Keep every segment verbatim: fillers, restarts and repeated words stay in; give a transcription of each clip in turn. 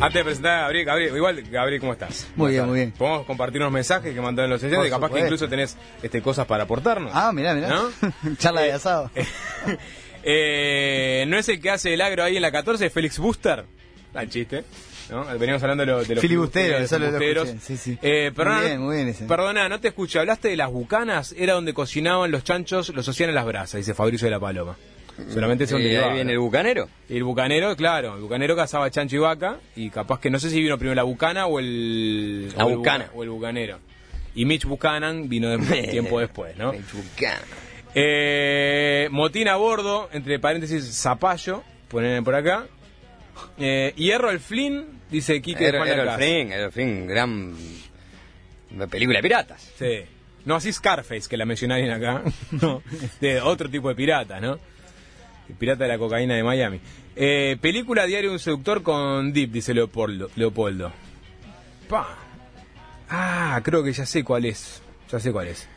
Antes de presentar a Gabriel, Gabriel, igual, Gabriel, ¿cómo estás? Muy bien, muy bien. Podemos compartir unos mensajes que mandaron los oyentes, capaz supuesto. que incluso tenés este, cosas para aportarnos. Ah, mirá, mirá. ¿No? Charla de asado. eh, ¿No es el que hace el agro ahí en la catorce, Félix Buster? Ah, el chiste, ¿no? Veníamos hablando de, lo, de los filibusteros, eso lo filibusteros. escuché, sí, sí. Eh, perdona, muy bien, muy bien ese. Perdona, no te escuché, hablaste de las bucanas, era donde cocinaban los chanchos, los hacían en las brasas, dice Fabricio de la Paloma. Solamente es un ¿Y ahí derivado. viene el bucanero? Y el bucanero, claro, el bucanero cazaba chancho y vaca, y capaz que no sé si vino primero la bucana o el... La o el bucana. buca- o el bucanero. Y Mitch Buchanan vino de tiempo después, ¿no? El bucana. Eh, motín a bordo, entre paréntesis, zapallo, ponen por acá. Eh, Hierro al Flynn, dice Quique de Era, Juan era el Lacaz. Flynn, era el Flynn, gran película de piratas. Sí. No así Scarface, que la mencionaron acá. No, de otro tipo de pirata, ¿no? El pirata de la cocaína de Miami. Eh, película Diario de un seductor con Deep, dice Leopoldo. Leopoldo. Pa. Ah, creo que ya sé cuál es. Ya sé cuál es.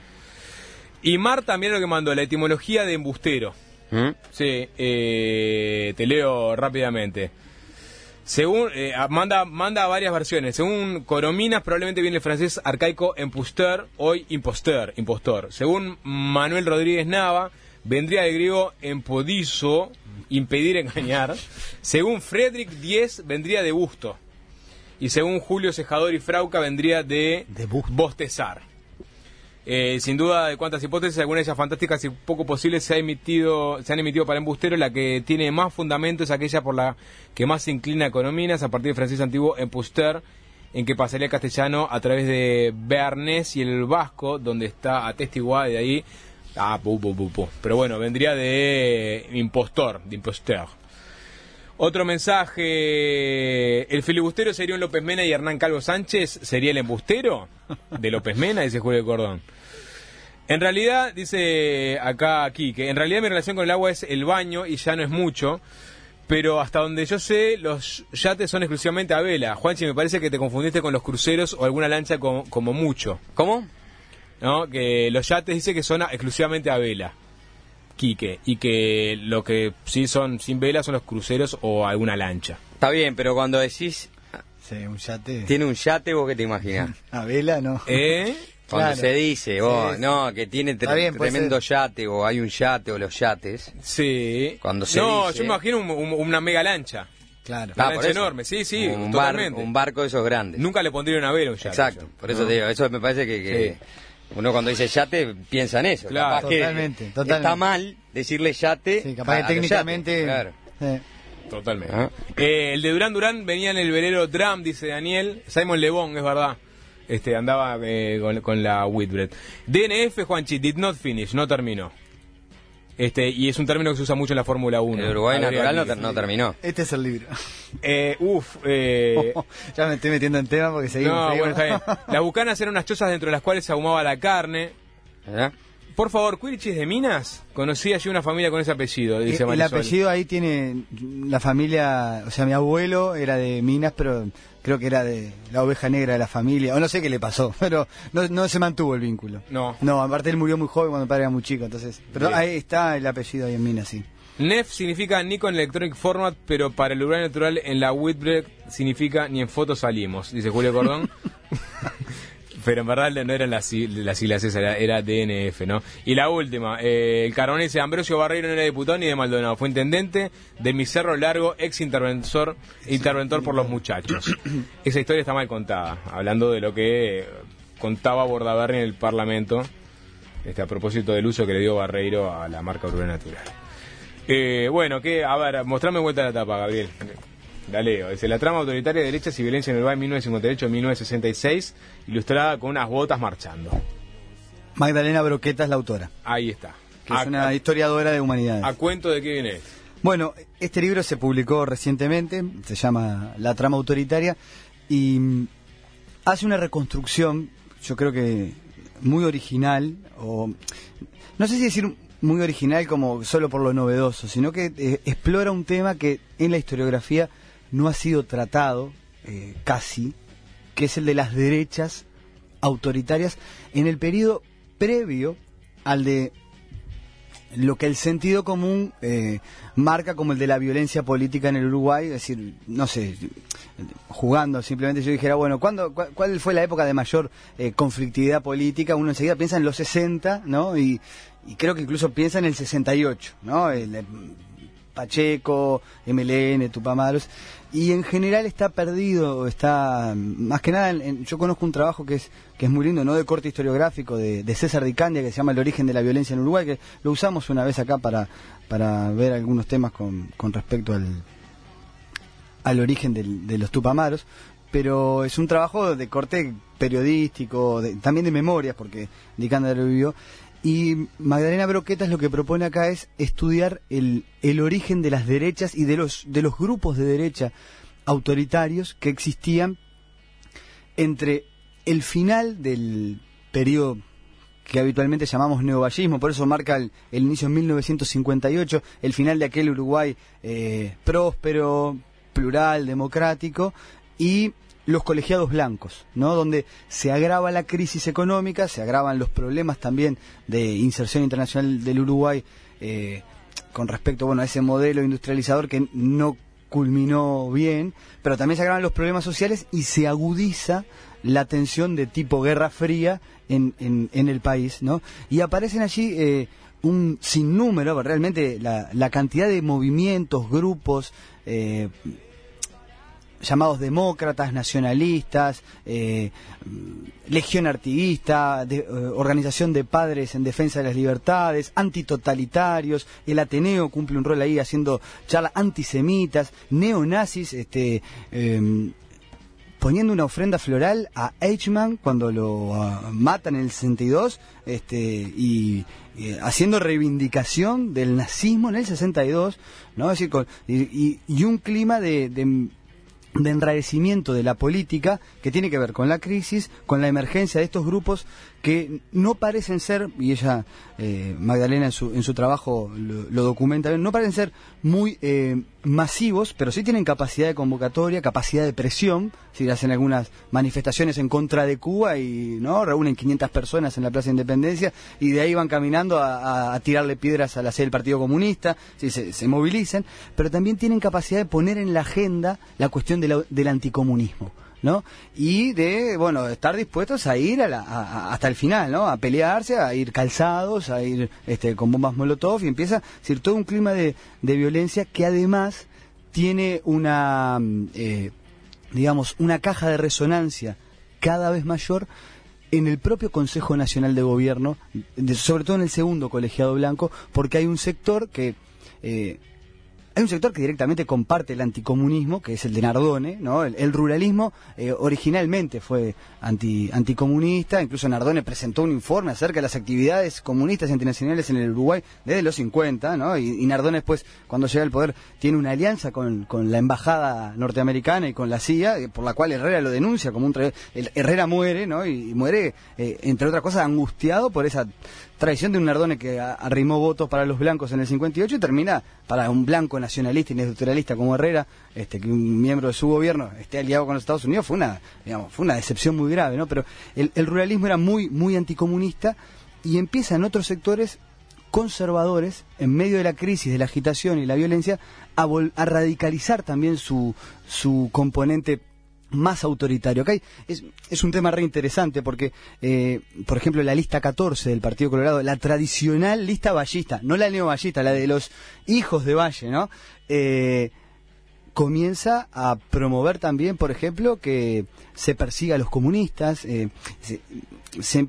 Y Mar también lo que mandó, la etimología de embustero. ¿Mm? Sí, eh, te leo rápidamente. Según eh, manda manda varias versiones. Según Corominas, probablemente viene el francés arcaico imposteur, hoy imposteur, impostor. Según Manuel Rodríguez Nava, vendría del griego empodizo, impedir engañar. Según Frederick Diez, vendría de busto. Y según Julio Cejador y Frauca, vendría de, De busto. bostezar. Eh, sin duda de cuantas hipótesis, algunas de ellas fantásticas y poco posibles se, ha emitido, se han emitido para embustero. La que tiene más fundamento es aquella por la que más se inclina a Economías, a partir del francés antiguo empuster, en que pasaría al castellano a través de Bearnés y el vasco, donde está atestiguada de ahí. Ah, pu, pu, pu, pu. Pero bueno, vendría de impostor, de imposteur. Otro mensaje, ¿el filibustero sería un López Mena y Hernán Calvo Sánchez sería el embustero de López Mena? Dice Julio Cordón. En realidad, dice acá aquí, que en realidad mi relación con el agua es el baño y ya no es mucho, pero hasta donde yo sé, los yates son exclusivamente a vela. Juanchi, me parece que te confundiste con los cruceros o alguna lancha como, como mucho, ¿Cómo? ¿no? Que los yates dice que son a- exclusivamente a vela. Quique, y que lo que sí son sin vela son los cruceros o alguna lancha. Está bien, pero cuando decís Sí, un yate. tiene un yate, ¿vos qué te imaginás? A vela, no. ¿Eh? Cuando Claro. se dice, vos, Sí, no, que tiene tre- Está bien, puede tremendo ser. yate, o hay un yate, o los yates. Sí. Cuando se no, dice- yo me imagino un- un- una mega lancha. Claro. Una Ah, lancha por eso. enorme, sí, sí, un, bar- totalmente. un barco de esos grandes. Nunca le pondría una vela a un yate. Exacto, yo. por eso No. te digo, eso me parece que, que Sí. uno cuando dice yate piensa en eso. Claro. Capaz que Totalmente, totalmente. Está mal decirle yate. Sí, capaz a- que a los técnicamente. yates, claro. Sí. Totalmente. Ah. Eh, el de Durán Durán venía en el velero Drum, dice Daniel. Simon Le Bon, es verdad. Este, andaba eh, con, con la Whitbread. D N F, Juanchi, did not finish, no terminó. Este, y es un término que se usa mucho en la Fórmula uno. El Uruguay Habría natural no, que- ter- no terminó. Este es el libro. Eh, uf, eh, Ya me estoy metiendo en tema porque seguimos. no, seguimos. bueno, está bien. Las bucanas eran unas chozas dentro de las cuales se ahumaba la carne. ¿Verdad? Por favor, ¿Quirichi es de Minas? Conocí allí una familia con ese apellido, dice El, el Marisol. apellido ahí tiene la familia, o sea, mi abuelo era de Minas, pero creo que era de la oveja negra de la familia, o no sé qué le pasó, pero no, no se mantuvo el vínculo. No. No, aparte él murió muy joven cuando el padre era muy chico, entonces. Pero Bien. ahí está el apellido ahí en Minas, sí. N E F significa Nikon Electronic Format, pero para el Uruguay natural en la Whitbread significa ni en fotos salimos, dice Julio Cordón. Pero en verdad no eran las, sig- las siglas esas, era, era D N F, ¿no? Y la última, eh, el carbonense Ambrosio Barreiro no era diputado ni de Maldonado, fue intendente de mi Cerro Largo, ex interventor, interventor por los muchachos. Esa historia está mal contada, hablando de lo que eh, contaba Bordaberry en el Parlamento, este, a propósito del uso que le dio Barreiro a la marca Uruguay Natural. Eh, bueno, que, a ver, mostrame vuelta la tapa, Gabriel. La leo. Dice, la trama autoritaria de derechas y violencia en Uruguay mil novecientos cincuenta y ocho a mil novecientos sesenta y seis, ilustrada con unas botas marchando. Magdalena Broqueta es la autora, Ahí está. que A, es una historiadora de humanidades. a cuento de qué viene esto. Bueno, este libro se publicó recientemente, se llama La trama autoritaria, y mm, hace una reconstrucción, yo creo que muy original, o no sé si decir muy original como solo por lo novedoso, sino que eh, explora un tema que en la historiografía no ha sido tratado eh, casi, que es el de las derechas autoritarias en el periodo previo al de lo que el sentido común eh, marca como el de la violencia política en el Uruguay. Es decir, no sé, jugando simplemente yo dijera, bueno, ¿cuándo, cu ¿cuál fue la época de mayor eh, conflictividad política? Uno enseguida piensa en los sesenta, ¿no? Y, y creo que incluso piensa en el sesenta y ocho, ¿no? El, el Pacheco, M L N, Tupamaros, y en general está perdido, está más que nada, en, en, yo conozco un trabajo que es que es muy lindo, no de corte historiográfico, de, de César Dicandia, que se llama El origen de la violencia en Uruguay, que lo usamos una vez acá para, para ver algunos temas con, con respecto al, al origen del, de los Tupamaros, pero es un trabajo de corte periodístico, de, también de memorias, porque Dicandia lo vivió. Y Magdalena Broquetas lo que propone acá es estudiar el, el origen de las derechas y de los, de los grupos de derecha autoritarios que existían entre el final del periodo que habitualmente llamamos neovallismo, por eso marca el, el inicio en mil novecientos cincuenta y ocho, el final de aquel Uruguay eh, próspero, plural, democrático, y los colegiados blancos, ¿no? Donde se agrava la crisis económica, se agravan los problemas también de inserción internacional del Uruguay eh, con respecto, bueno, a ese modelo industrializador que no culminó bien, pero también se agravan los problemas sociales y se agudiza la tensión de tipo Guerra Fría en, en, en el país, ¿no? Y aparecen allí eh, un sinnúmero, realmente la, la cantidad de movimientos, grupos, eh, llamados demócratas, nacionalistas, eh, Legión Artiguista, de, eh, Organización de Padres en Defensa de las Libertades, antitotalitarios, el Ateneo cumple un rol ahí haciendo charlas antisemitas, neonazis, este, eh, poniendo una ofrenda floral a Eichmann cuando lo uh, matan en el sesenta y dos, este, y, y haciendo reivindicación del nazismo en el sesenta y dos, ¿no? Es decir, con, y, y, y un clima de, de de enrarecimiento de la política que tiene que ver con la crisis, con la emergencia de estos grupos que no parecen ser, y ella, eh, Magdalena en su, en su trabajo lo, lo documenta bien, no parecen ser muy eh, masivos, pero sí tienen capacidad de convocatoria, capacidad de presión, si hacen algunas manifestaciones en contra de Cuba y no reúnen quinientas personas en la Plaza de Independencia y de ahí van caminando a, a, a tirarle piedras a la sede del Partido Comunista, sí, se, se movilizan, pero también tienen capacidad de poner en la agenda la cuestión de la, del anticomunismo, ¿no? Y de, bueno, estar dispuestos a ir a la, a, hasta el final, ¿no? A pelearse, a ir calzados, a ir este, con bombas Molotov, y empieza a decir todo un clima de, de violencia que además tiene una, eh, digamos, una caja de resonancia cada vez mayor en el propio Consejo Nacional de Gobierno, de, sobre todo en el segundo colegiado blanco, porque hay un sector que... Eh, Hay un sector que directamente comparte el anticomunismo, que es el de Nardone, ¿no? El, el ruralismo eh, originalmente fue anti, anticomunista, incluso Nardone presentó un informe acerca de las actividades comunistas internacionales en el Uruguay desde los cincuenta, ¿no? Y, y Nardone después, cuando llega al poder, tiene una alianza con, con la embajada norteamericana y con la C I A, por la cual Herrera lo denuncia como un... Tra... El, Herrera muere, ¿no? Y, y muere, eh, entre otras cosas, angustiado por esa traición de un Nardone que a, arrimó votos para los blancos en el cincuenta y ocho y termina para un blanco nacionalista y estructuralista como Herrera, este, que un miembro de su gobierno esté aliado con los Estados Unidos, fue una, digamos, fue una decepción muy grave, ¿no? Pero el, el ruralismo era muy, muy anticomunista y empieza en otros sectores conservadores, en medio de la crisis, de la agitación y la violencia, a, vol a radicalizar también su, su componente más autoritario. Acá hay, es, es un tema re interesante porque, eh, por ejemplo, la lista catorce del Partido Colorado, la tradicional lista vallista, no la neovallista, la de los hijos de Valle, ¿no? Eh, comienza a promover también, por ejemplo, que se persiga a los comunistas, eh, se, se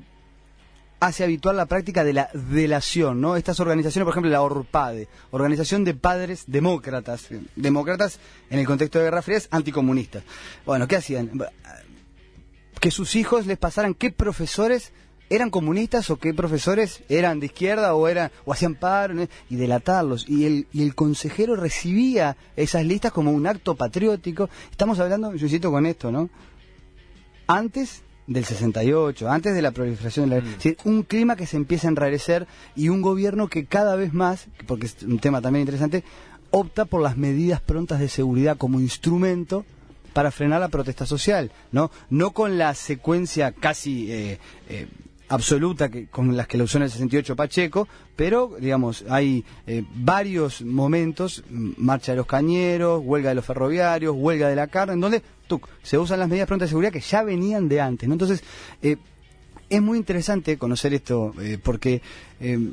hace habitual la práctica de la delación, ¿no? Estas organizaciones, por ejemplo, la ORPADE, Organización de Padres Demócratas, demócratas en el contexto de Guerra Fría, anticomunistas. Bueno, ¿qué hacían? Que sus hijos les pasaran qué profesores eran comunistas o qué profesores eran de izquierda o eran o hacían paro, ¿no? Y delatarlos. Y el, y el consejero recibía esas listas como un acto patriótico. Estamos hablando, yo cito con esto, ¿no? Antes del sesenta y ocho, antes de la proliferación de la... Mm. Es decir, un clima que se empieza a enrarecer y un gobierno que cada vez más, porque es un tema también interesante, opta por las medidas prontas de seguridad como instrumento para frenar la protesta social, ¿no? No con la secuencia casi eh, eh, absoluta que, con las que lo usó en el sesenta y ocho Pacheco, pero digamos hay eh, varios momentos, marcha de los cañeros, huelga de los ferroviarios, huelga de la carne, en donde tuc, se usan las medidas prontas de seguridad que ya venían de antes, ¿no? Entonces eh, es muy interesante conocer esto eh, porque eh,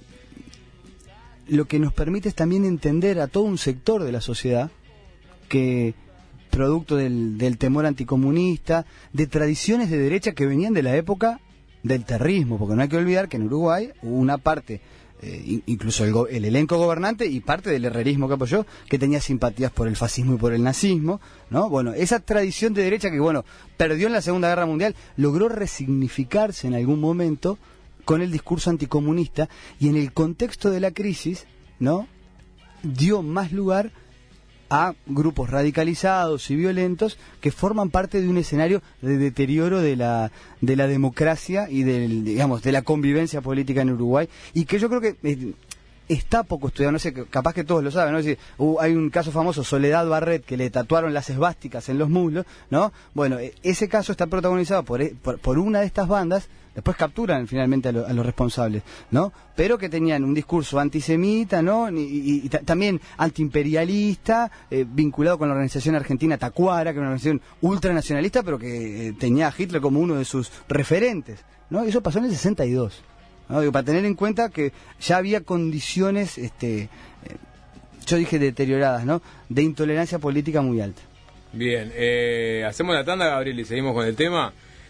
lo que nos permite es también entender a todo un sector de la sociedad que, producto del, del temor anticomunista, de tradiciones de derecha que venían de la época del terrismo, porque no hay que olvidar que en Uruguay hubo una parte, eh, incluso el, go el elenco gobernante y parte del herrerismo que apoyó, que tenía simpatías por el fascismo y por el nazismo, ¿no? Bueno, esa tradición de derecha que, bueno, perdió en la Segunda Guerra Mundial, logró resignificarse en algún momento con el discurso anticomunista, y en el contexto de la crisis, ¿no?, dio más lugar a grupos radicalizados y violentos que forman parte de un escenario de deterioro de la de la democracia y del, digamos, de la convivencia política en Uruguay, y que yo creo que eh, está poco estudiado, no sé, capaz que todos lo saben, ¿no? Es decir, uh, hay un caso famoso, Soledad Barret, que le tatuaron las esvásticas en los muslos, ¿no? Bueno, ese caso está protagonizado por, por, por una de estas bandas. Después capturan finalmente a, lo, a los responsables, ¿no? Pero que tenían un discurso antisemita, ¿no? Y, y, y también antiimperialista, eh, vinculado con la organización argentina Tacuara, que era una organización ultranacionalista, pero que eh, tenía a Hitler como uno de sus referentes, ¿no? Y eso pasó en el sesenta y dos, ¿no? Digo, para tener en cuenta que ya había condiciones, este, eh, yo dije deterioradas, ¿no?, de intolerancia política muy alta. Bien, eh, hacemos la tanda, Gabriel, y seguimos con el tema.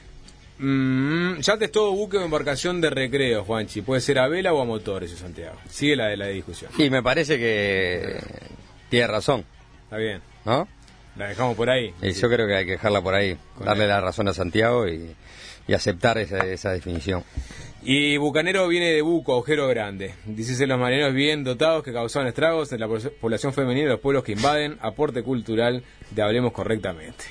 Mm, ya testó buque o embarcación de recreo, Juanchi. Puede ser a vela o a motor, eso, Santiago. Sigue la de la discusión. Y me parece que tiene razón. Está bien, ¿no? La dejamos por ahí. Y yo creo que hay que dejarla por ahí, Con darle él. la razón a Santiago y, y aceptar esa, esa definición. Y bucanero viene de buco, agujero grande. Dicen los marineros bien dotados que causaban estragos en la población femenina de los pueblos que invaden. Aporte cultural de Hablemos Correctamente.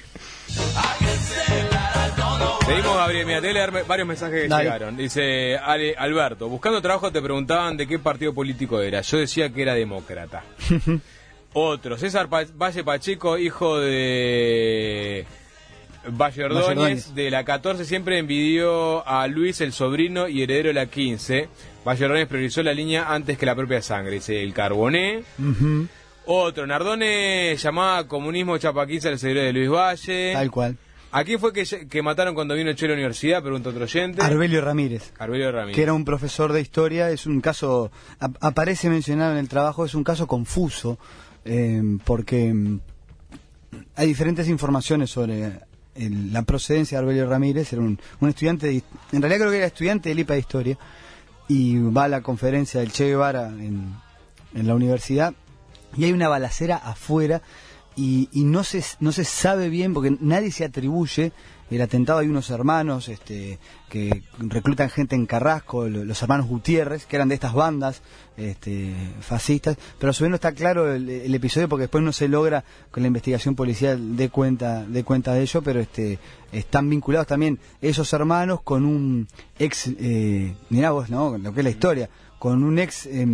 Seguimos, Gabriel. Mira, te voy a leer varios mensajes que Dale. llegaron. Dice Ale, Alberto, buscando trabajo te preguntaban de qué partido político era. Yo decía que era demócrata. Otro, César pa Valle Pacheco, hijo de Valle Ordóñez, Valle Ordóñez, de la catorce, siempre envidió a Luis, el sobrino y heredero de la quince. Valle Ordóñez priorizó la línea antes que la propia sangre. Dice el Carboné. Uh-huh. Otro, Nardone llamaba comunismo chapaquinza al seguidor de Luis Valle. Tal cual. ¿A quién fue que, que mataron cuando vino Che a la universidad? Pregunta otro oyente. Arbelio Ramírez. Arbelio Ramírez. Que era un profesor de historia. Es un caso, a, aparece mencionado en el trabajo, es un caso confuso, eh, porque eh, hay diferentes informaciones sobre el, la procedencia de Arbelio Ramírez. Era un, un estudiante, de, en realidad creo que era estudiante del I P A de Historia, y va a la conferencia del Che Guevara en, en la universidad, y hay una balacera afuera. Y, y no se no se sabe bien, porque nadie se atribuye el atentado. Hay unos hermanos este, que reclutan gente en Carrasco, los hermanos Gutiérrez, que eran de estas bandas este, fascistas, pero a su vez no está claro el, el episodio, porque después no se logra con la investigación policial de cuenta de cuenta de ello, pero este están vinculados también esos hermanos con un ex, eh, mirá vos, ¿no?, lo que es la historia, con un ex eh,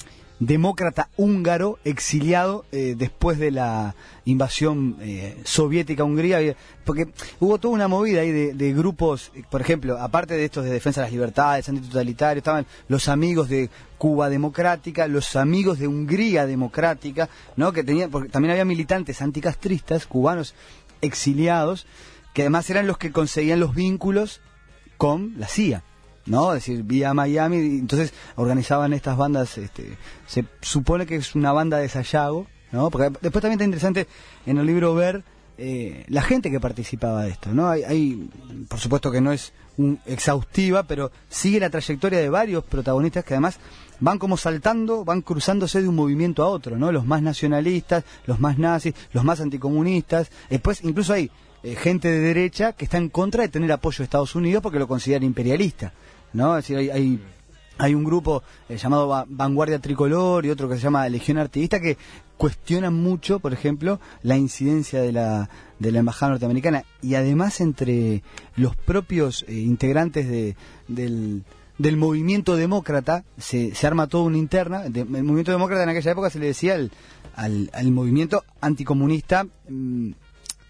demócrata húngaro exiliado eh, después de la invasión eh, soviética a Hungría, porque hubo toda una movida ahí de, de grupos, por ejemplo, aparte de estos de defensa de las libertades, antitotalitarios, estaban los amigos de Cuba Democrática, los amigos de Hungría Democrática, ¿no?, que tenían, porque también había militantes anticastristas cubanos exiliados, que además eran los que conseguían los vínculos con la C I A, ¿no? Es decir, vía Miami, entonces organizaban estas bandas. Este, se supone que es una banda de Sayago, ¿no? Porque después también está interesante en el libro ver eh, la gente que participaba de esto, ¿no? Hay, hay, por supuesto que no es un, exhaustiva, pero sigue la trayectoria de varios protagonistas que además van como saltando, van cruzándose de un movimiento a otro, ¿no? Los más nacionalistas, los más nazis, los más anticomunistas. Después incluso hay eh, gente de derecha que está en contra de tener apoyo de Estados Unidos porque lo considera imperialista, ¿no? Es decir, hay, hay, hay un grupo eh, llamado Va Vanguardia Tricolor y otro que se llama Legión Artiguista que cuestionan mucho, por ejemplo, la incidencia de la, de la embajada norteamericana, y además entre los propios eh, integrantes de, del, del movimiento demócrata se, se arma toda una interna. De, el movimiento demócrata en aquella época se le decía al, al, al movimiento anticomunista, mmm,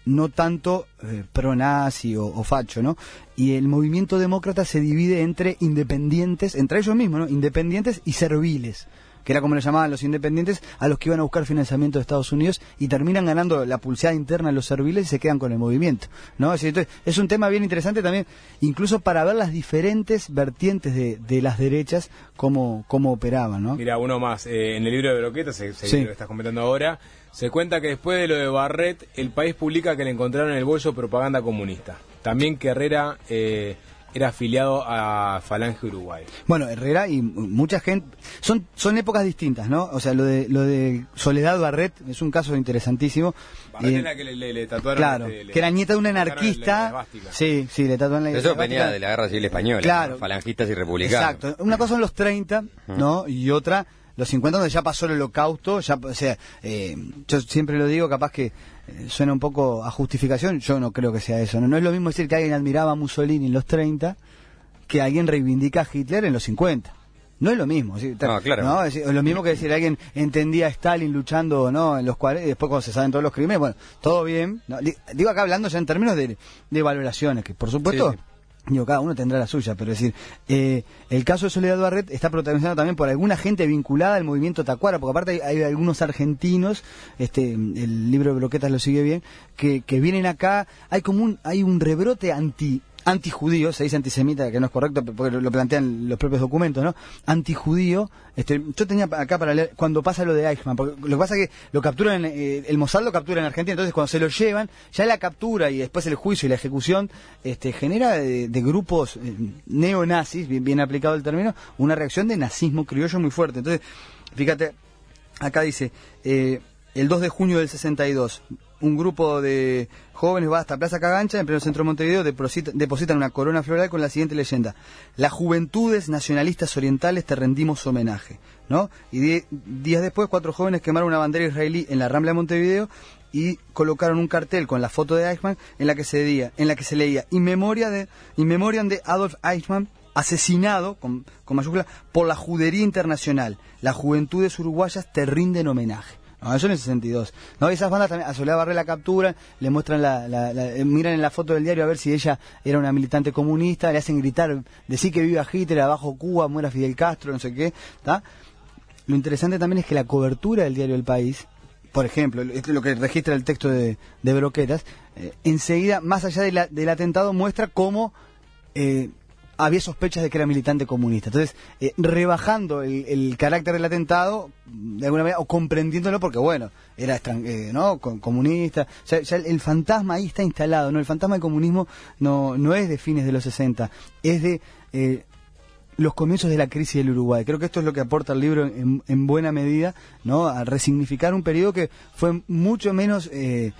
no tanto eh, pro-nazi o, o facho, ¿no? Y el movimiento demócrata se divide entre independientes, entre ellos mismos, ¿no? Independientes y serviles, que era como le llamaban los independientes a los que iban a buscar financiamiento de Estados Unidos, y terminan ganando la pulseada interna de los serviles y se quedan con el movimiento, ¿no? Es, entonces, es un tema bien interesante también, incluso para ver las diferentes vertientes de, de las derechas, cómo, cómo operaban, ¿no? Mira, uno más, eh, en el libro de Broqueta, se, se, Sí. lo que estás comentando ahora, se cuenta que después de lo de Barret, el País publica que le encontraron en el bolso propaganda comunista. También que Herrera eh, era afiliado a Falange Uruguay. Bueno, Herrera y mucha gente, son son épocas distintas, ¿no? O sea, lo de lo de Soledad Barret es un caso interesantísimo. Barret Eh, era que le, le, le tatuaron... Claro, le- le- que era nieta de un le tatuaron anarquista. la esvástica. Sí, sí, le tatuaron la Eso esvástica. venía de la Guerra Civil Española, Claro. ¿no? Falangistas y republicanos. Exacto. Una cosa son los treinta, ¿no? Y otra, los cincuenta, donde ya pasó el holocausto. Ya, o sea, eh, yo siempre lo digo, capaz que eh, suena un poco a justificación. Yo no creo que sea eso. No, no es lo mismo decir que alguien admiraba a Mussolini en los treinta que alguien reivindica a Hitler en los cincuenta. No es lo mismo. ¿sí? No, claro. ¿no? Es, es lo mismo que decir alguien entendía a Stalin luchando, ¿no? En los cuarenta, y después cuando se saben todos los crímenes, bueno, todo bien. ¿no? Digo acá hablando ya en términos de, de valoraciones, que por supuesto... Sí, sí. Digo, cada uno tendrá la suya, pero es decir, eh, el caso de Soledad Barret está protagonizado también por alguna gente vinculada al movimiento Tacuara, porque aparte hay, hay algunos argentinos, este, el libro de Broquetas lo sigue bien, que, que vienen acá, hay como un, hay un rebrote anti antijudío, se dice antisemita, que no es correcto porque lo, lo plantean los propios documentos, ¿no? Antijudío. Este, yo tenía acá para leer cuando pasa lo de Eichmann, porque lo que pasa es que lo capturan, eh, el Mossad lo captura en Argentina, entonces cuando se lo llevan, ya la captura y después el juicio y la ejecución este, genera de, de grupos eh, neonazis, bien, bien aplicado el término, una reacción de nazismo criollo muy fuerte. Entonces, fíjate, acá dice, eh, el dos de junio del sesenta y dos, un grupo de jóvenes va hasta Plaza Cagancha, en pleno centro de Montevideo, deposita- depositan una corona floral con la siguiente leyenda: las juventudes nacionalistas orientales te rendimos homenaje, ¿no? Y die- días después, cuatro jóvenes quemaron una bandera israelí en la Rambla de Montevideo y colocaron un cartel con la foto de Eichmann en la que se leía, en la que se leía in memoria de, in memoriam de Adolf Eichmann, asesinado, con, con mayúscula, por la judería internacional. Las juventudes uruguayas te rinden homenaje. No, eso en el sesenta y dos. No, esas bandas también, a Soledad Barret la capturan, le muestran la, la, la eh, miran en la foto del diario a ver si ella era una militante comunista, le hacen gritar, decir que viva Hitler, abajo Cuba, muera Fidel Castro, no sé qué, ¿está? Lo interesante también es que la cobertura del diario El País, por ejemplo, esto es lo que registra el texto de, de Broquetas, eh, enseguida, más allá de la, del atentado, muestra cómo eh, había sospechas de que era militante comunista. Entonces, eh, rebajando el, el carácter del atentado, de alguna manera, o comprendiéndolo porque, bueno, era extran- eh, ¿no? Com- comunista. O sea, ya el, el fantasma ahí está instalado, ¿no? El fantasma del comunismo no, no es de fines de los sesenta, es de eh, los comienzos de la crisis del Uruguay. Creo que esto es lo que aporta el libro en, en buena medida, ¿no? A resignificar un periodo que fue mucho menos... Eh,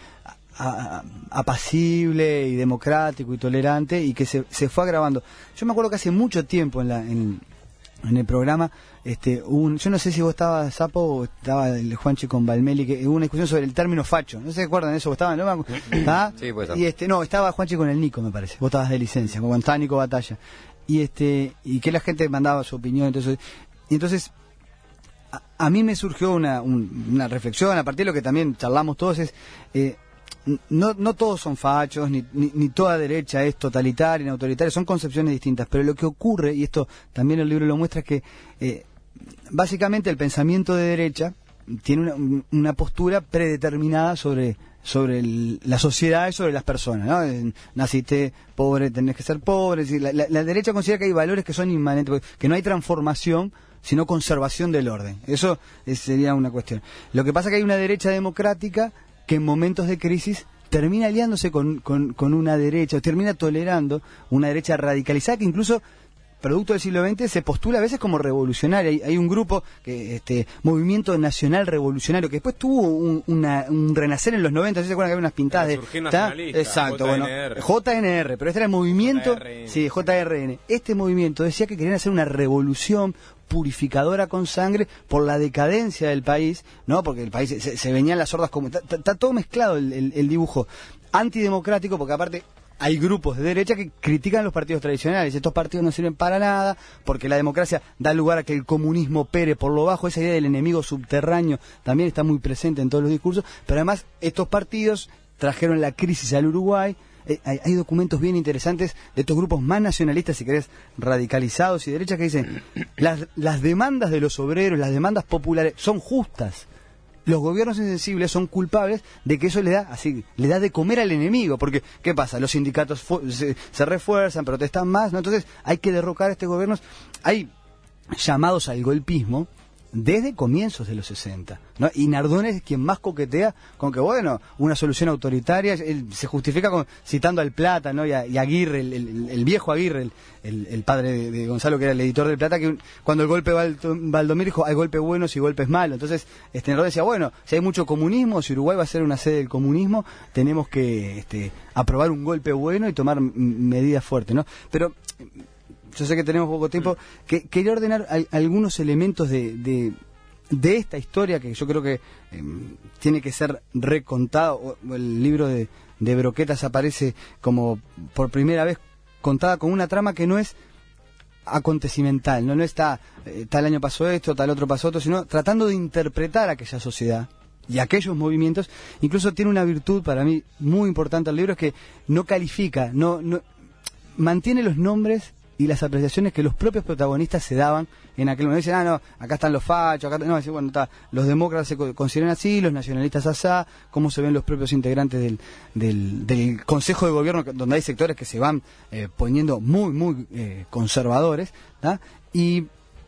A, a, apacible y democrático y tolerante, y que se, se fue agravando. Yo me acuerdo que hace mucho tiempo en, la, en, en el programa, este, un, yo no sé si vos estabas, Sapo, o estaba el Juanchi con Balmeli, que hubo una discusión sobre el término facho. ¿No se acuerdan de eso? ¿Vos estabas? ¿No? ¿Ah? Sí, puede ser. Y este, no, estaba Juanchi con el Nico, me parece. Vos estabas de licencia, cuando estaba Nico Batalla. Y este, y que la gente mandaba su opinión, entonces, y entonces a, a mí me surgió una, un, una reflexión, a partir de lo que también charlamos todos, es eh, No, no todos son fachos, ni, ni, ni toda derecha es totalitaria, ni autoritaria, son concepciones distintas, pero lo que ocurre, y esto también el libro lo muestra, es que eh, básicamente el pensamiento de derecha tiene una, una postura predeterminada sobre, sobre el, la sociedad y sobre las personas, ¿no? Eh, Naciste pobre, tenés que ser pobre, es decir, la, la, la derecha considera que hay valores que son inmanentes, que no hay transformación, sino conservación del orden. Eso es, sería una cuestión. Lo que pasa es que hay una derecha democrática que en momentos de crisis termina aliándose con, con, con una derecha, o termina tolerando una derecha radicalizada que incluso, producto del siglo veinte, se postula a veces como revolucionaria. Hay, hay un grupo, que este Movimiento Nacional Revolucionario, que después tuvo un, una, un renacer en los noventa, ¿sí se acuerdan que había unas pintadas de... Surgir ¿está? nacionalista, Exacto, J N bueno, R. J N R, pero este era el movimiento... J R N. Sí, J R N. Este movimiento decía que querían hacer una revolución purificadora con sangre por la decadencia del país, ¿no? Porque el país se, se venían las hordas como... Está, está todo mezclado el, el, el dibujo antidemocrático, porque aparte hay grupos de derecha que critican los partidos tradicionales. Estos partidos no sirven para nada, porque la democracia da lugar a que el comunismo opere por lo bajo. Esa idea del enemigo subterráneo también está muy presente en todos los discursos, pero además estos partidos trajeron la crisis al Uruguay. Eh, hay, hay documentos bien interesantes de estos grupos más nacionalistas, si querés, radicalizados y derechas, que dicen, las, las demandas de los obreros, las demandas populares son justas. Los gobiernos insensibles son culpables de que eso le da así le da de comer al enemigo, porque ¿qué pasa? Los sindicatos se, se refuerzan, protestan más, ¿no? Entonces hay que derrocar a estos gobiernos. Hay llamados al golpismo desde comienzos de los sesenta, ¿no? Y Nardone es quien más coquetea con que, bueno, una solución autoritaria, él se justifica con, citando al Plata, ¿no? Y a, y a Aguirre, el, el, el viejo Aguirre, el, el, el padre de, de Gonzalo, que era el editor del Plata, que un, cuando el golpe Val, Valdomir dijo, hay golpes buenos y golpes malos. Entonces, este Nardone decía, bueno, si hay mucho comunismo, si Uruguay va a ser una sede del comunismo, tenemos que este, aprobar un golpe bueno y tomar m- medidas fuertes, ¿no? Pero yo sé que tenemos poco tiempo, que quería ordenar a, algunos elementos de, de, de esta historia que yo creo que eh, tiene que ser recontado. El libro de, de Broquetas aparece como por primera vez contada con una trama que no es acontecimental, no, no está eh, tal año pasó esto, tal otro pasó otro, sino tratando de interpretar aquella sociedad y aquellos movimientos. Incluso tiene una virtud para mí muy importante el libro, es que no califica, no, no mantiene los nombres y las apreciaciones que los propios protagonistas se daban en aquel momento. Dicen, ah, no, acá están los fachos, acá no, dicen, bueno, está, los demócratas se consideran así, los nacionalistas asá, cómo se ven los propios integrantes del, del, del Consejo de Gobierno, donde hay sectores que se van eh, poniendo muy, muy eh, conservadores, ¿tá? Y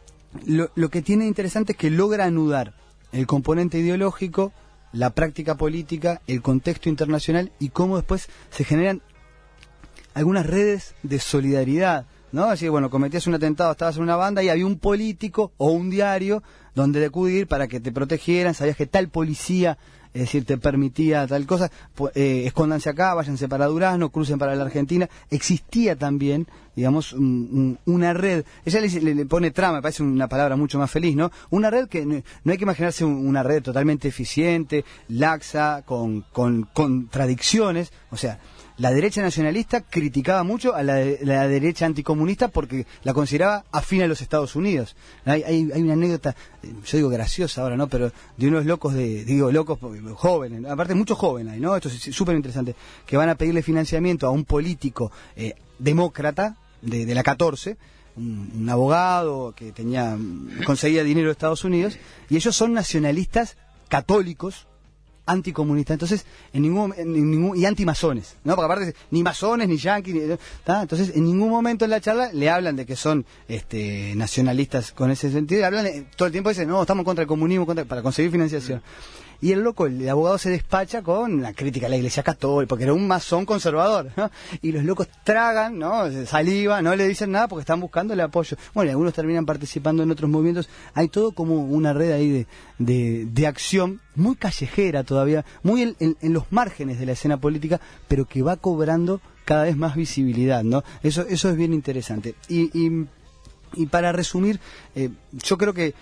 lo, lo que tiene interesante es que logra anudar el componente ideológico, la práctica política, el contexto internacional y cómo después se generan algunas redes de solidaridad, ¿no? Así que, bueno, cometías un atentado, estabas en una banda y había un político o un diario donde acudir para que te protegieran, sabías que tal policía, es decir, te permitía tal cosa, eh, escóndanse acá, váyanse para Durazno, crucen para la Argentina. Existía también, digamos, un, un, una red, ella le, le, le pone trama, me parece una palabra mucho más feliz, ¿no? Una red que no, no hay que imaginarse un, una red totalmente eficiente, laxa, con, con contradicciones, o sea, la derecha nacionalista criticaba mucho a la, la derecha anticomunista porque la consideraba afín a los Estados Unidos. Hay, hay, hay una anécdota, yo digo graciosa ahora, ¿no? Pero de unos locos, de digo locos jóvenes, aparte muchos jóvenes, ¿no? Esto es súper interesante, que van a pedirle financiamiento a un político eh, demócrata de, de la catorce, un, un abogado que tenía conseguía dinero de Estados Unidos, y ellos son nacionalistas católicos, anticomunistas, entonces en ningún, en ningún y antimasones, ¿no? Porque aparte ni masones ni yanquis, ni, ¿tá? Entonces en ningún momento en la charla le hablan de que son este nacionalistas con ese sentido, hablan eh, todo el tiempo dicen, "No, estamos contra el comunismo, contra, para conseguir financiación." Y el loco, el abogado se despacha con la crítica a la Iglesia Católica, porque era un masón conservador, ¿no? Y los locos tragan, ¿no? Saliva, no le dicen nada porque están buscando el apoyo. Bueno, y algunos terminan participando en otros movimientos. Hay todo como una red ahí de, de, de acción muy callejera todavía, muy en, en, en los márgenes de la escena política, pero que va cobrando cada vez más visibilidad, ¿no? Eso, eso es bien interesante. Y, y, y para resumir, eh, yo creo que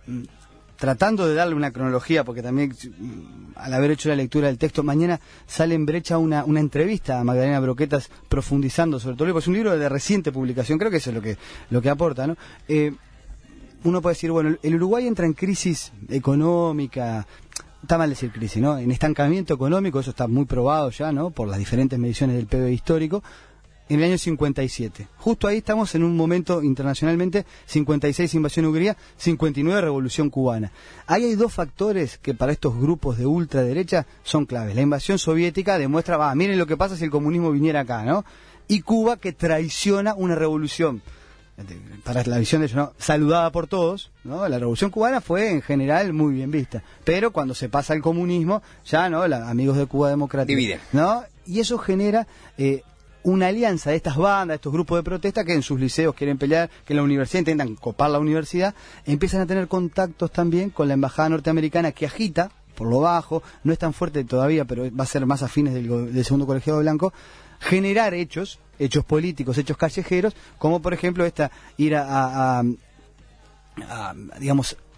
tratando de darle una cronología, porque también al haber hecho la lectura del texto, mañana sale en brecha una, una entrevista a Magdalena Broquetas profundizando sobre todo, porque es un libro de reciente publicación, creo que eso es lo que, lo que aporta, ¿no? Eh, uno puede decir, bueno, el Uruguay entra en crisis económica, está mal decir crisis, ¿no? En estancamiento económico, eso está muy probado ya, ¿no? Por las diferentes mediciones del P B histórico, en el año cincuenta y siete. Justo ahí estamos en un momento internacionalmente, cincuenta y seis invasión Hungría, cincuenta y nueve revolución cubana. Ahí hay dos factores que para estos grupos de ultraderecha son claves. La invasión soviética demuestra, va, miren lo que pasa si el comunismo viniera acá, ¿no? Y Cuba, que traiciona una revolución, para la visión de ellos, ¿no?, saludada por todos, ¿no? La revolución cubana fue en general muy bien vista, pero cuando se pasa al comunismo, ya, ¿no?, la, amigos de Cuba Democrática, dividen, ¿no? Y eso genera eh, una alianza de estas bandas, de estos grupos de protesta que en sus liceos quieren pelear, que en la universidad intentan copar la universidad, empiezan a tener contactos también con la embajada norteamericana, que agita por lo bajo, no es tan fuerte todavía, pero va a ser más a fines del, del segundo colegiado blanco, generar hechos, hechos políticos, hechos callejeros, como por ejemplo esta, ir a, a, a, a digamos,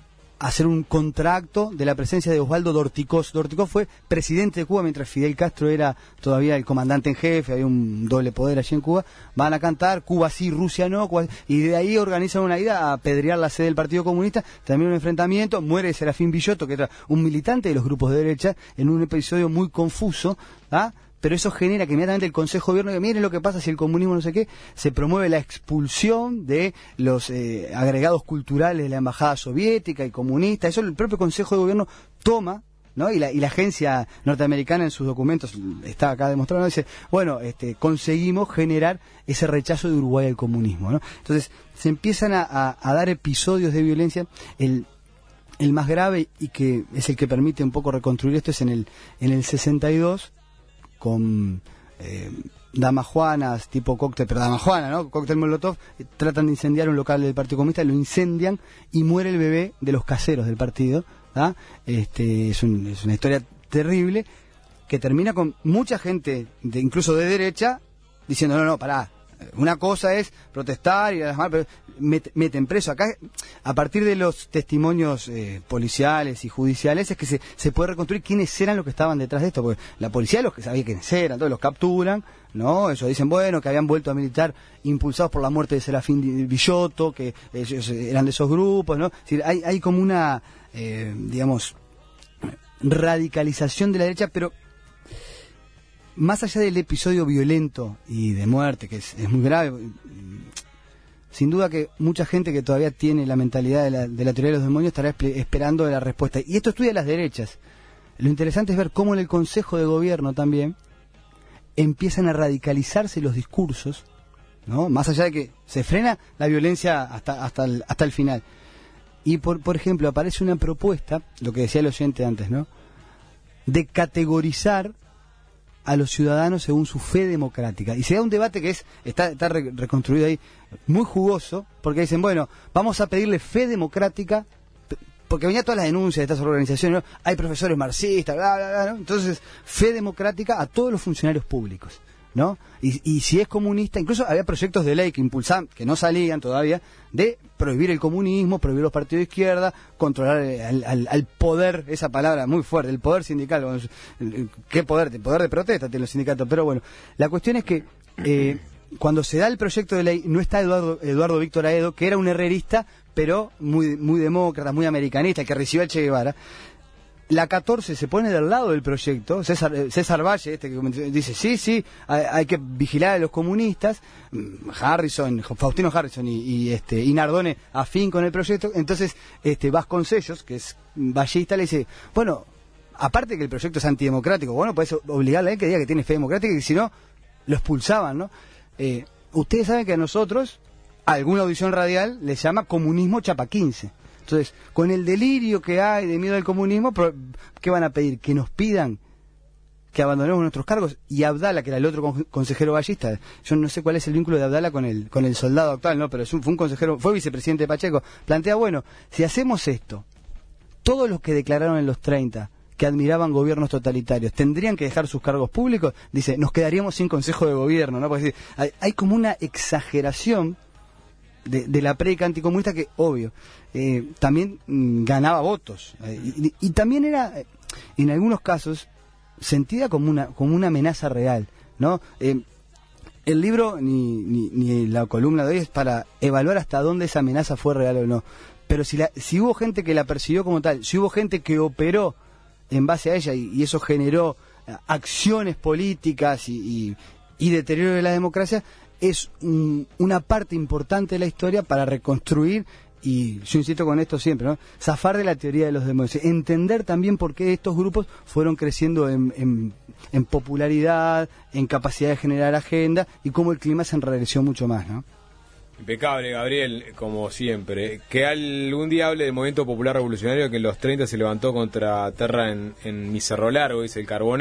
hacer un contrato de la presencia de Osvaldo Dorticós. Dorticós fue presidente de Cuba mientras Fidel Castro era todavía el comandante en jefe, había un doble poder allí en Cuba. Van a cantar Cuba sí, Rusia no, Cuba, y de ahí organizan una ida a apedrear la sede del Partido Comunista, también un enfrentamiento, muere Serafín Villotto, que era un militante de los grupos de derecha, en un episodio muy confuso, ¿ah? Pero eso genera que inmediatamente el Consejo de Gobierno, que miren lo que pasa si el comunismo no sé qué, se promueve la expulsión de los eh, agregados culturales de la embajada soviética y comunista. Eso el propio Consejo de Gobierno toma, ¿no? Y la, y la agencia norteamericana en sus documentos está acá demostrando, dice, bueno, este, conseguimos generar ese rechazo de Uruguay al comunismo, ¿no? Entonces se empiezan a, a, a dar episodios de violencia. El el más grave y que es el que permite un poco reconstruir esto es en el en el sesenta y dos, con eh, damas juanas, tipo cóctel, pero dama juana, ¿no? Cóctel Molotov, eh, tratan de incendiar un local del Partido Comunista, lo incendian y muere el bebé de los caseros del partido, ¿ah? Este, es, un, es una historia terrible que termina con mucha gente, de, incluso de derecha, diciendo, no, no, pará, una cosa es protestar y además, pero met, meten preso. Acá, a partir de los testimonios eh, policiales y judiciales, es que se, se puede reconstruir quiénes eran los que estaban detrás de esto, porque la policía los que sabía quiénes eran, todos los capturan, ¿no? Ellos dicen, bueno, que habían vuelto a militar impulsados por la muerte de Serafín Villotto, que ellos eran de esos grupos, ¿no? Es decir, hay, hay como una, eh, digamos, radicalización de la derecha, pero más allá del episodio violento y de muerte, que es, es muy grave, sin duda que mucha gente que todavía tiene la mentalidad de la, de la teoría de los demonios estará esperando la respuesta. Y esto estudia las derechas. Lo interesante es ver cómo en el Consejo de Gobierno también empiezan a radicalizarse los discursos, ¿no? Más allá de que se frena la violencia hasta, hasta, el, hasta el final. Y, por, por ejemplo, aparece una propuesta, lo que decía el oyente antes, ¿no? De categorizar a los ciudadanos según su fe democrática. Y se da un debate que es está, está re, reconstruido ahí, muy jugoso, porque dicen, bueno, vamos a pedirle fe democrática, porque venía todas las denuncias de estas organizaciones, ¿no? Hay profesores marxistas, bla, bla, bla, ¿no? Entonces, fe democrática a todos los funcionarios públicos, ¿no? Y, y si es comunista, incluso había proyectos de ley que impulsaban, que no salían todavía, de prohibir el comunismo, prohibir los partidos de izquierda, controlar al, al, al poder, esa palabra muy fuerte, el poder sindical. ¿Qué poder? El poder de protesta tienen los sindicatos. Pero bueno, la cuestión es que eh, cuando se da el proyecto de ley, no está Eduardo, Eduardo Víctor Aedo, que era un herrerista, pero muy, muy demócrata, muy americanista, que recibió al Che Guevara. La catorce se pone del lado del proyecto, César, César Valle, este que dice, sí, sí, hay, hay que vigilar a los comunistas, Harrison, Faustino Harrison y, y este y Nardone afín con el proyecto. Entonces este Vasconcellos, que es vallista, le dice, bueno, aparte que el proyecto es antidemocrático, bueno, puedes obligarle a él que diga que tiene fe democrática y que si no, lo expulsaban, ¿no? Eh, ustedes saben que a nosotros, alguna audición radial le llama comunismo chapa quince. Entonces, con el delirio que hay de miedo al comunismo, ¿qué van a pedir? Que nos pidan que abandonemos nuestros cargos. Y Abdala, que era el otro consejero ballista, yo no sé cuál es el vínculo de Abdala con el con el soldado actual, no, pero es un, fue un consejero, fue vicepresidente de Pacheco, plantea, bueno, si hacemos esto, todos los que declararon en los treinta que admiraban gobiernos totalitarios, ¿tendrían que dejar sus cargos públicos? Dice, nos quedaríamos sin consejo de gobierno, ¿no? Porque hay, hay como una exageración De, de la prédica anticomunista que, obvio, eh, también mm, ganaba votos. Eh, y, y también era, eh, en algunos casos, sentida como una como una amenaza real, ¿no? Eh, el libro ni, ni, ni la columna de hoy es para evaluar hasta dónde esa amenaza fue real o no. Pero si, la, si hubo gente que la persiguió como tal, si hubo gente que operó en base a ella y, y eso generó eh, acciones políticas y, y, y deterioro de la democracia, es un, una parte importante de la historia para reconstruir, y yo insisto con esto siempre, ¿no? Zafar de la teoría de los demonios, entender también por qué estos grupos fueron creciendo en, en, en popularidad, en capacidad de generar agenda, y cómo el clima se enrareció mucho más, ¿no? Impecable, Gabriel, como siempre. Que algún día hable del movimiento popular revolucionario que en los treinta se levantó contra Terra en, en mi Cerro Largo, dice el Carboné.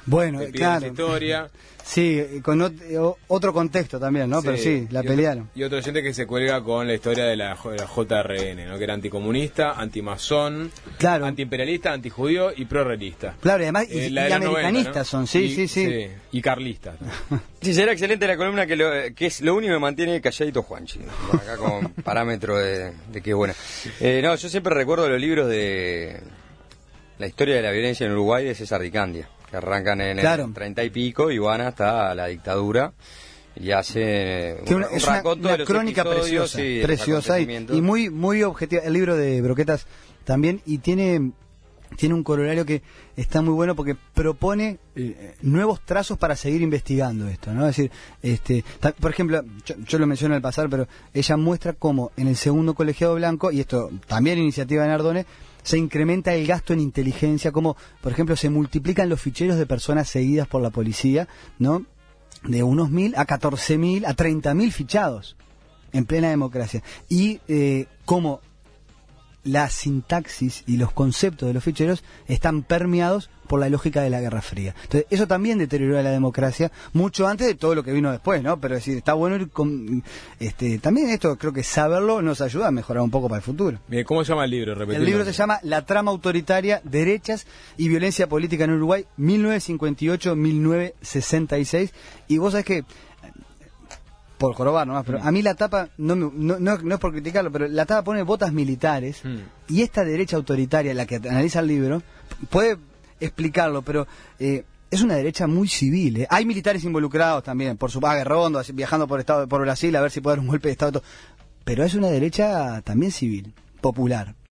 Bueno, te piden claro. esa historia. Sí, con ot- otro contexto también, ¿no? Sí, Pero sí, la y pelearon. Otro, y otro oyente que se cuelga con la historia de la, de la J R N, ¿no? Que era anticomunista, antimasón, Claro. antiimperialista, antijudío y prorrealista. Claro, y además, y, Eh, y la de los americanistas noventa, ¿no? son, sí, Y- sí, sí. Y carlistas. Sí, será excelente la columna que, lo, que es lo único que mantiene calladito Juanchi. Acá como parámetro de, de que es buena. Eh, no, yo siempre recuerdo los libros de la historia de la violencia en Uruguay de César Dicandia, que arrancan en Claro. el treinta y pico y van hasta la dictadura y hace Que un, una- un es una, raconto una de los crónica episodios, preciosa, sí, de los preciosa y, acontecimientos. y muy muy objetiva. El libro de Broquetas también, y tiene tiene un corolario que está muy bueno porque propone eh, nuevos trazos para seguir investigando esto, ¿no? Es decir, este, ta- por ejemplo, yo, yo lo mencioné al pasar, pero ella muestra cómo en el segundo colegiado blanco, y esto también iniciativa de Nardone, se incrementa el gasto en inteligencia, como por ejemplo se multiplican los ficheros de personas seguidas por la policía, ¿no? De unos mil a catorce mil a treinta mil fichados en plena democracia. Y eh, cómo la sintaxis y los conceptos de los ficheros están permeados por la lógica de la Guerra Fría. Entonces, eso también deterioró a la democracia mucho antes de todo lo que vino después, ¿no? Pero es decir, está bueno ir con, este, también esto, creo que saberlo nos ayuda a mejorar un poco para el futuro. Bien, ¿cómo se llama el libro? Repetilo. El libro se llama La trama autoritaria, derechas y violencia política en Uruguay, mil novecientos cincuenta y ocho a mil novecientos sesenta y seis. Y vos sabés que, por jorobar nomás, pero a mí la tapa, no, me- no, no, no es por criticarlo, pero la tapa pone botas militares, Mm. y esta derecha autoritaria, la que analiza el libro, puede explicarlo, pero eh, es una derecha muy civil. ¿eh? Hay militares involucrados también, por su paga rondo, así, viajando por estado por Brasil a ver si puede dar un golpe de Estado, todo. Pero es una derecha también civil, popular.